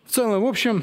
В целом, в общем,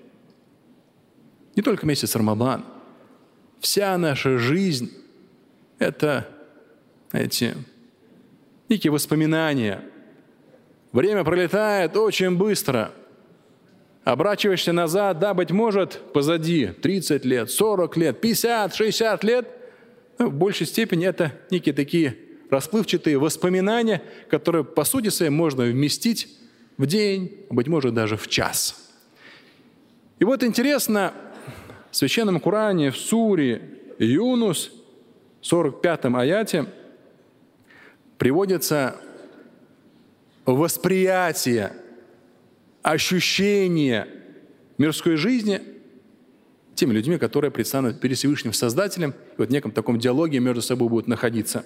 не только месяц Рамадан. Вся наша жизнь – это, знаете, некие воспоминания. Время пролетает очень быстро. Оборачиваешься назад, да, быть может, позади 30 лет, 40 лет, 50, 60 лет. Но в большей степени это некие такие расплывчатые воспоминания, которые, по сути своей, можно вместить в день, быть может, даже в час. И вот интересно, в Священном Коране, в суре Юнус, в 45-м аяте, приводится восприятие, ощущение мирской жизни теми людьми, которые предстанут перед Всевышним Создателем, и вот в неком таком диалоге между собой будут находиться.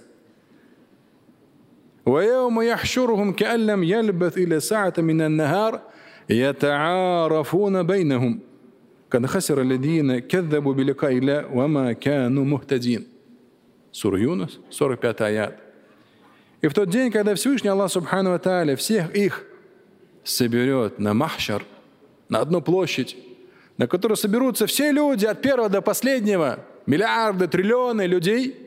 وَيَوْمَ يَحْشُرُهُمْ كَأَنْ لَمْ يَلْبَثْ إِلَّا سَاعَةً مِنَ النَّهَارِ يَتَعَارَفُونَ بَيْنَهُمْ قَدْ خَسِرَ الَّذِينَ كَذَّبُوا بِلِقَاءِ اللَّهِ وَمَا كَانُوا مُهْتَدِينَ. Сура Юнус, 45 аят. И в тот день, когда Всевышний Аллах Субхану ва Тааля всех их соберет на махшар, на одну площадь, на которой соберутся все люди от первого до последнего, миллиарды, триллионы людей,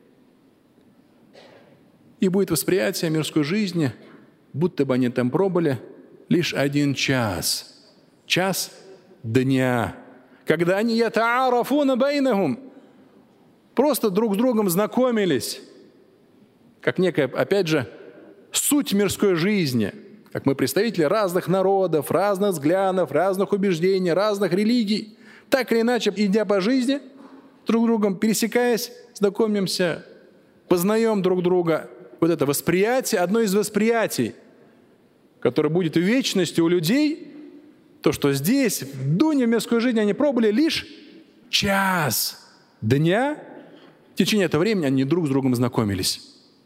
и будет восприятие мирской жизни, будто бы они там пробыли лишь 1 час. Час дня. Когда они ятаарафуна байнахум, просто друг с другом знакомились. Как некая, опять же, суть мирской жизни. Как мы представители разных народов, разных взглядов, разных убеждений, разных религий. Так или иначе, идя по жизни, друг с другом пересекаясь, знакомимся, познаем друг друга. Вот это восприятие, одно из восприятий, которое будет в вечности у людей, то, что здесь, в дуне мирской жизни, они пробыли лишь час дня. В течение этого времени они друг с другом знакомились.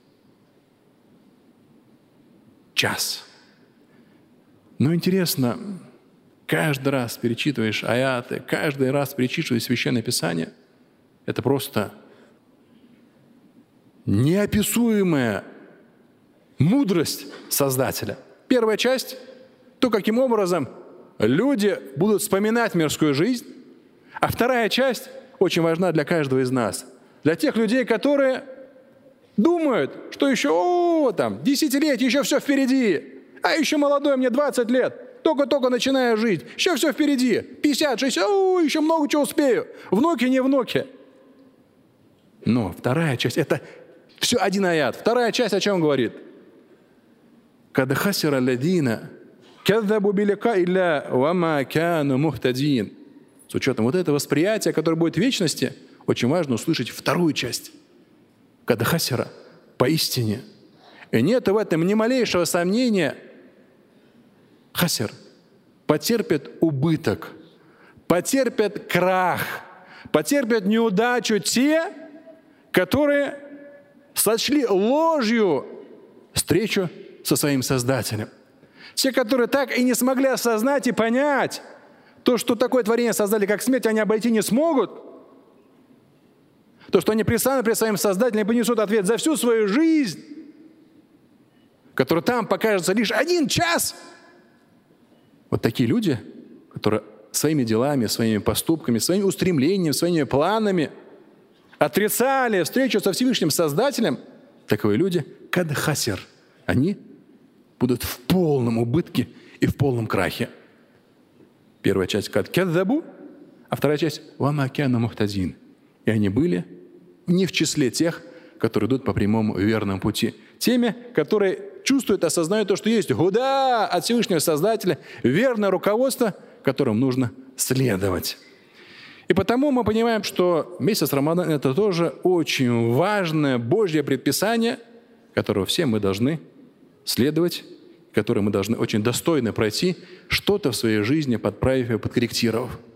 Час. Но интересно, каждый раз перечитываешь аяты, каждый раз перечитываешь Священное Писание, это просто неописуемая мудрость Создателя. Первая часть – то, каким образом люди будут вспоминать мирскую жизнь. А вторая часть очень важна для каждого из нас. Для тех людей, которые думают, что еще, там, десятилетия, еще все впереди. А еще молодой, мне 20 лет. Только-только начинаю жить. Еще все впереди. 50, 60, еще много чего успею. Внуки, не внуки. Но вторая часть – это все один аят. Вторая часть о чем говорит? «Кад хасира ладина, кадзабу билика илля вама кану мухтадин». С учетом вот этого восприятия, которое будет в вечности, очень важно услышать вторую часть. «Кад хасира» – поистине. И нет в этом ни малейшего сомнения. Хасир – потерпят убыток, потерпят крах, потерпят неудачу те, которые сочли ложью встречу со своим Создателем. Те, которые так и не смогли осознать и понять то, что такое творение создали, как смерть, они обойти не смогут. То, что они предстанут перед своим Создателем и понесут ответ за всю свою жизнь, который там покажется лишь 1 час. Вот такие люди, которые своими делами, своими поступками, своими устремлениями, своими планами отрицали встречу со Всевышним Создателем, таковые люди, кад хасир, они будут в полном убытке и в полном крахе. Первая часть кад кадзабу, а вторая часть вама кану мухтадин. И они были не в числе тех, которые идут по прямому верному пути. Теми, которые чувствуют, осознают то, что есть гуда от Всевышнего Создателя, верное руководство, которым нужно следовать. И потому мы понимаем, что месяц Рамадан – это тоже очень важное Божье предписание, которого все мы должны следовать, которое мы должны очень достойно пройти, что-то в своей жизни подправив и подкорректировав.